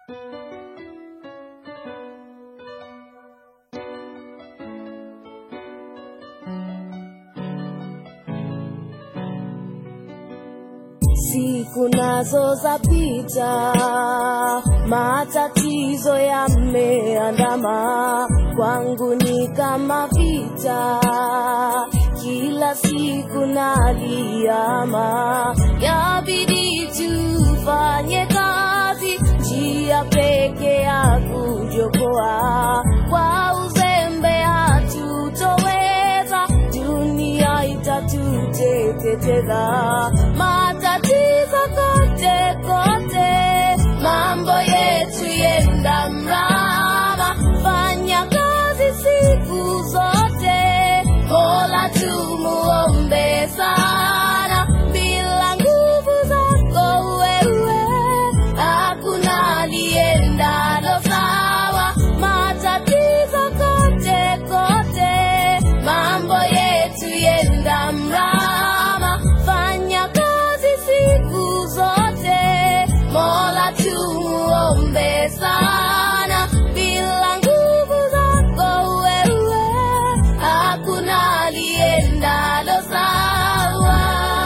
Siku nazo zapita, matatizo yameandama, kwangu ni kama vita, kila siku naliama, yabidi tufanye kazi, njia peke ya kujokoa, kwa uzembe hatutoweza, dunia itatuteketeza, matatizo kote kote, mambo yetu yenda mrama, fanya kazi siku zote, Mola tumuombe sana, bila nguvu zako wewe, hakuna aliendalo sawa, matatizo kote kote, mambo yetu yenda mrama, fanya kazi siku zote, Mola tumuombe sana, bila nguvu zako wewe, hakuna aliendalo sawa.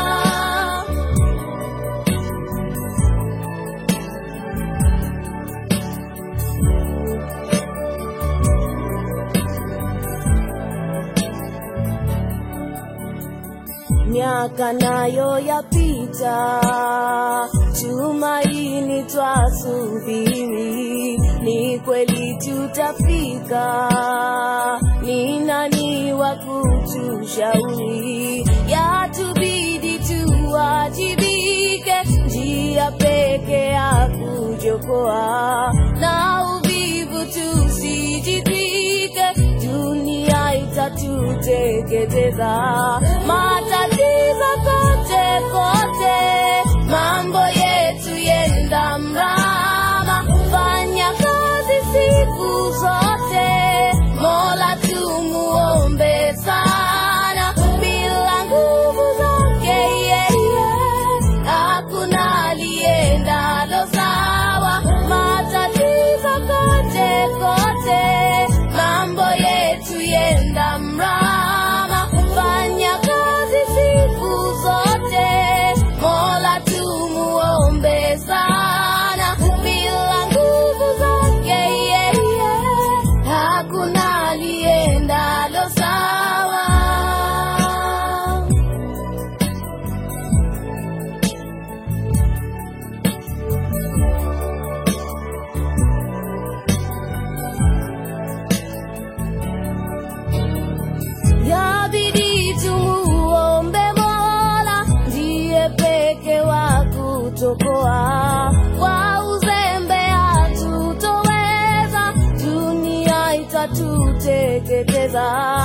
Miaka nayo yapita, tumaini twasubiri, ni kweli tutafika, ni nani wa kutushauri, yatubidi tuwajibike, njia peke ya kujokoa, na uvivu tusijitwike, dunia itatuteketeza, matatizo kote kote, mambo yetu yenda mrama, fanya kazi siku zote, Mola tumuombe sana, bila nguvu zake yeye, hakuna aliendalo sawa, matatizo kote kote, mambo yetu yenda mrama, fanya kazi siku zote, Mola tumuombe sana, bila nguvu zake yeye, hakuna aliendalo sawa. Yabidi tumuombe Mola, ndiye peke wa kutokoa, kwa uzembe hatutoweza, dunia itatuteketeza,